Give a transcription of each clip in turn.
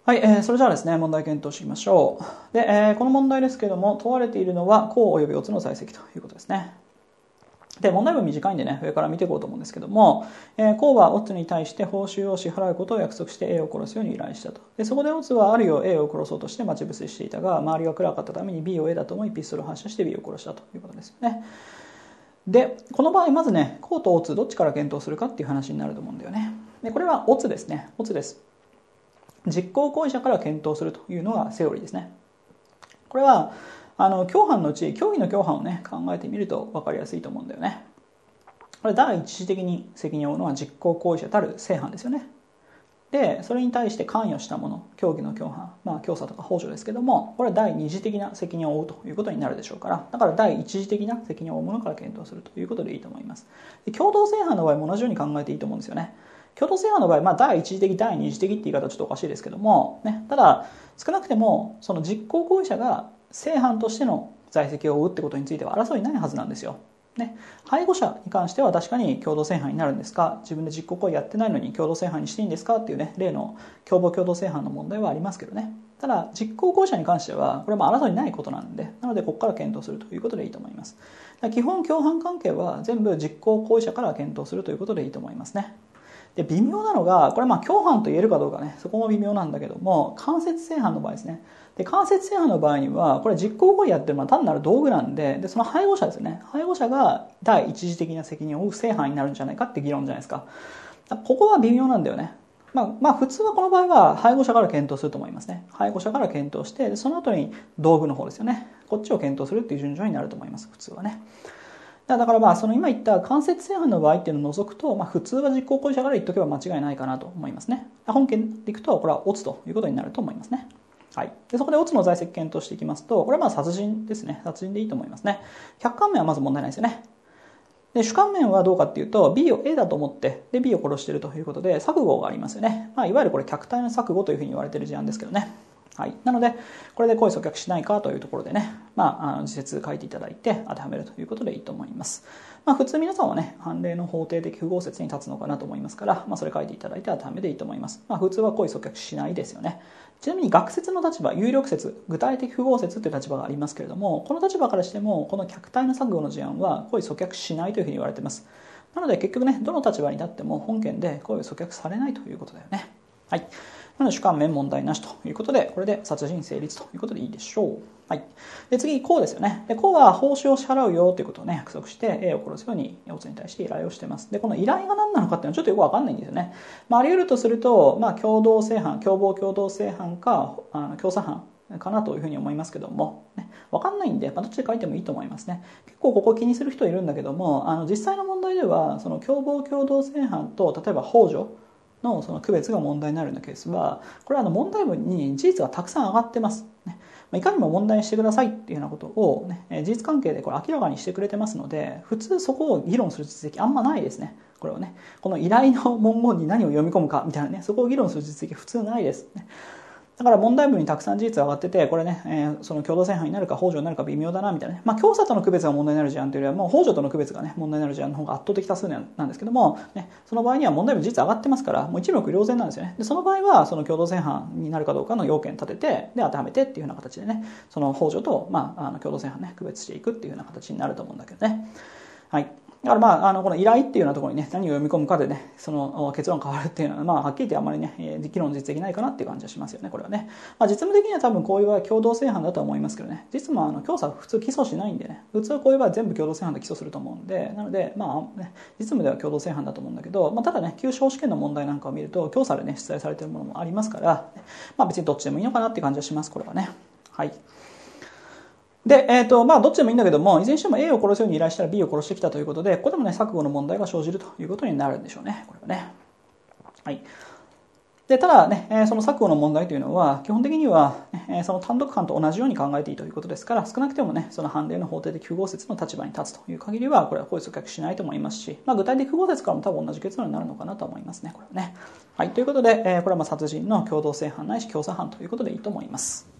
はい、それじゃあですね、問題検討していきましょう。で、この問題ですけども、問われているのは項及びオツの在積ということですね。で、問題文短いんでね、上から見ていこうと思うんですけども、項はオツに対して報酬を支払うことを約束して A を殺すように依頼したと。で、そこでオツはあるよ A を殺そうとして待ち伏せしていたが、周りが暗かったために B を A だと思いピストルを発射して B を殺したということですよね。で、この場合まずね、項とオツどっちから検討するかっていう話になると思うんだよね。で、これはオツですね。オツです。実行行為者から検討するというのがセオリーですね。これは共犯のうち競技の共犯をね考えてみると分かりやすいと思うんだよね。これ第一次的に責任を負うのは実行行為者たる正犯ですよね。でそれに対して関与したもの、競技の共犯、教唆とか幇助ですけども、これは第二次的な責任を負うということになるでしょうから、だから第一次的な責任を負うものから検討するということでいいと思います。で共同正犯の場合も同じように考えていいと思うんですよね。共同正犯の場合、第一次的第二次的って言い方はちょっとおかしいですけども、ね、ただ少なくてもその実行行為者が正犯としての在籍を負うってことについては争いないはずなんですよ。ね、配偶者に関しては確かに共同正犯になるんですか、自分で実行行為やってないのに共同正犯にしていいんですかっていうね、例の共同正犯の問題はありますけどね。ただ実行行為者に関してはこれも争いないことなんで、なのでここから検討するということでいいと思います。基本共犯関係は全部実行行為者から検討するということでいいと思いますね。で微妙なのが、これ共犯と言えるかどうかね、そこも微妙なんだけども、間接正犯の場合ですね。で間接正犯の場合にはこれ実行行為やってるのは単なる道具なんで、その配偶者ですね、配偶者が第一次的な責任を負う正犯になるんじゃないかって議論じゃないですか。ここは微妙なんだよね。普通はこの場合は配偶者から検討すると思いますね。配偶者から検討して、その後に道具の方ですよね、こっちを検討するっていう順序になると思います、普通はね。だからその今言った間接正犯の場合っていうのを除くと、普通は実行行為者から言っとけば間違いないかなと思いますね。本件でいくとこれはオツということになると思いますね。はい、でそこでオツの在籍検討していきますと、これは殺人ですね。殺人でいいと思いますね。客観面はまず問題ないですよね。で主観面はどうかっていうと B を A だと思ってで B を殺しているということで錯誤がありますよね。いわゆるこれ客体の錯誤というふうに言われている事案ですけどね。はい、なのでこれで行為阻却しないかというところでね、自説書いていただいて当てはめるということでいいと思います。普通皆さんはね判例の法定的符号説に立つのかなと思いますから、それ書いていただいて当てはめでいいと思います。普通は行為阻却しないですよね。ちなみに学説の立場、有力説、具体的符号説という立場がありますけれども、この立場からしてもこの客体の錯誤の事案は行為阻却しないというふうに言われています。なので結局ね、どの立場に立っても本件で行為阻却されないということだよね。はい、なので主観面問題なしということで、これで殺人成立ということでいいでしょう。はい、で次項ですよね。で項は報酬を支払うよということをね約束して A を殺すようにオツに対して依頼をしています。でこの依頼が何なのかっていうのはちょっとよく分かんないんですよね。あり得るとすると、共同正犯、共謀共同正犯か共唆犯かなというふうに思いますけども、ね、分かんないんで、どっちで書いてもいいと思いますね。結構ここ気にする人いるんだけども、実際の問題ではその共謀共同正犯と例えば幇助のその区別が問題になるようなケースは、これは問題文に事実がたくさん上がってます、ね。いかにも問題にしてくださいっていうようなことを、ね、事実関係でこれ明らかにしてくれてますので、普通そこを議論する実績あんまないですね。これはね、この依頼の文言に何を読み込むかみたいなね、そこを議論する実績普通ないです、ね。だから問題文にたくさん事実上がってて、これね、その共同正犯になるか幇助になるか微妙だなみたいなね、共唆との区別が問題になる事案というよりは、もう幇助との区別がね問題になる事案の方が圧倒的多数なんですけども、ね、その場合には問題文事実上がってますから、もう一目瞭然なんですよね。でその場合はその共同正犯になるかどうかの要件立てて、で当てはめてっていうような形でね、その幇助と共同正犯ね区別していくっていうような形になると思うんだけどね。はい。だからこの依頼っていうようなところにね何を読み込むかでねその結論変わるっていうのははっきり言ってあんまりね議論実績ないかなっていう感じはしますよね、これはね。実務的には多分こういう場合は共同正犯だとは思いますけどね、実務は共唆普通起訴しないんでね、普通はこういう場合は全部共同正犯で起訴すると思うんで、なので実務では共同正犯だと思うんだけど、ただね旧司法試験の問題なんかを見ると共唆でね出題されているものもありますから、別にどっちでもいいのかなっていう感じはします、これはね。はい。で、どっちでもいいんだけども、いずれにしても A を殺すように依頼したら B を殺してきたということで、ここでもね、錯誤の問題が生じるということになるんでしょうね、これはね。はい。で、ただね、その錯誤の問題というのは、基本的には、その単独犯と同じように考えていいということですから、少なくてもね、その判例の法定的符号説の立場に立つという限りは、これは行為阻却しないと思いますし、具体的符号説からも多分同じ結論になるのかなと思いますね、これはね。はい。ということで、これは殺人の共同正犯ないし共唆犯ということでいいと思います。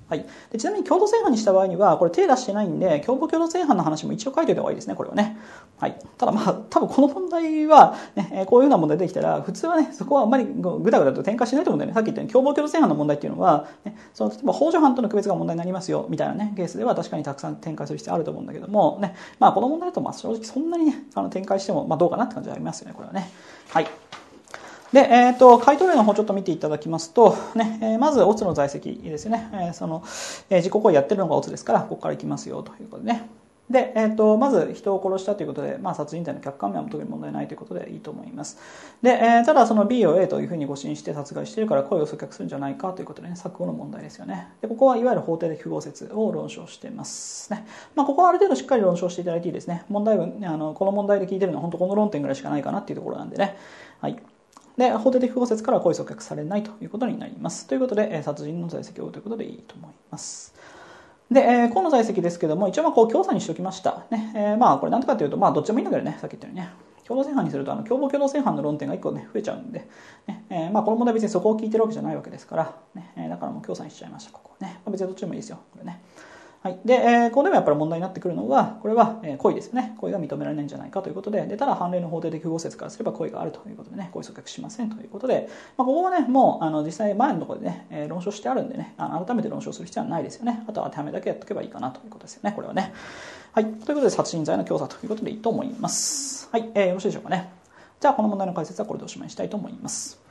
はい、でちなみに共同正犯にした場合にはこれ手出してないんで共同正犯の話も一応書いておいた方がいいですね、これはね。はい、ただ多分この問題は、ね、こういうような問題できたら普通はねそこはあんまりぐだぐだと展開しないと思うんだよね。さっき言ったように共同正犯の問題っていうのは、ね、例えば幇助犯との区別が問題になりますよみたいなねケースでは確かにたくさん展開する必要あると思うんだけども、ね、この問題だと正直そんなに、ね、展開してもどうかなって感じはありますよね、これはね。はい。で、回答例の方ちょっと見ていただきますと、ね、まず、オツの在籍ですよね。自己行為やってるのがオツですから、ここからいきますよということでね。で、まず人を殺したということで、殺人罪の客観面は特に問題ないということでいいと思います。で、ただその B を A というふうに誤信して殺害しているから故意を阻却するんじゃないかということでね、錯誤の問題ですよね。で、ここはいわゆる法定的符号説を論証していますね。ここはある程度しっかり論証していただいていいですね。問題文、この問題で聞いてるのは本当この論点ぐらいしかないかなっていうところなんでね。はい。で、法定的符号説から故意阻却されないということになります。ということで、殺人の在籍を追うということでいいと思います。で、この在籍ですけども、一応強査にしておきました。ね、これなんとかというと、どっちもいいんだけどね、さっき言ったようにね。共同正犯にすると、共同正犯の論点が1個ね、増えちゃうんで、ね、この問題別にそこを聞いてるわけじゃないわけですから、ね、だからもう共査にしちゃいました、ここね。別にどっちでもいいですよ、これね。はい、で、ここでもやっぱり問題になってくるのは、これは故意ですよね。故意が認められないんじゃないかということで、ただ判例の法定的符号説からすれば故意があるということでね、故意阻却しませんということで、ここはね、もう実際前のところでね、論証してあるんでね、改めて論証する必要はないですよね。あとは当てはめだけやっとけばいいかなということですよね、これはね。はい、ということで殺人罪の教唆ということでいいと思います。はい、よろしいでしょうかね。じゃあこの問題の解説はこれでおしまいにしたいと思います。